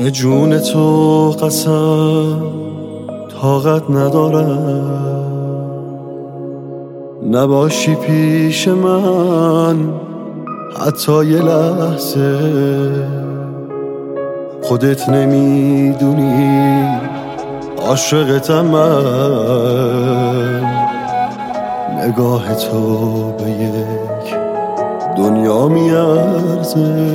به جون تو قسم طاقت ندارم نباشی پیش من حتی یه لحظه. خودت نمیدونی عاشقتم من، نگاه تو به یک دنیا میارزه.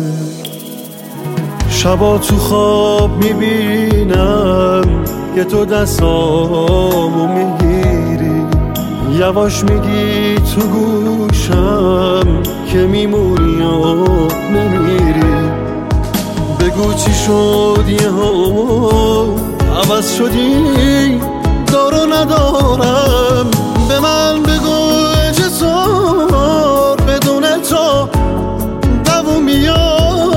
شبا تو خواب میبینم که تو دستامو میگیری، یواش میگی تو گوشم که میمونی و نمیری. بگو چی شد یهو عوض شدی، دارو ندارم به من بگو چطور بدون تو دووم میارم.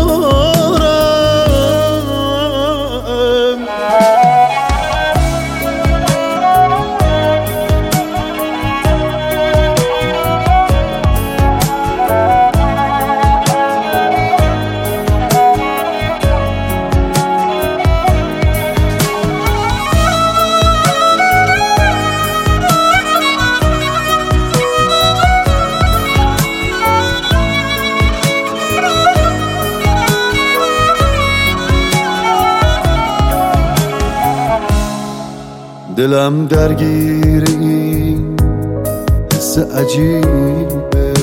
دلم درگیر این حس عجیبه،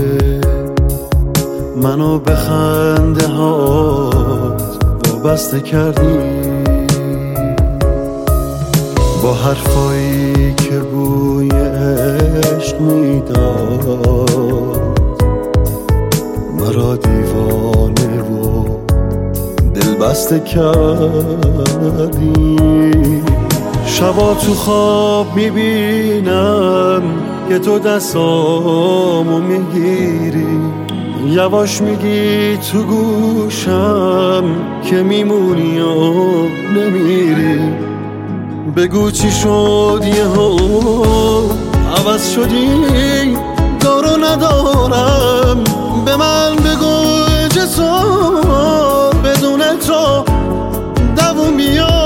منو به خنده هات وابسته کردی. با حرفایی که بوی عشق میداد مرا دیوانه و دل بسته کردی. شبا تو خواب میبینم که تو دستامو میگیری، یواش میگی تو گوشم که میمونی و نمیری. بگو چی شد یهو عوض شدی، دارو ندارم به من بگو چطور بدون تو دووم میارم.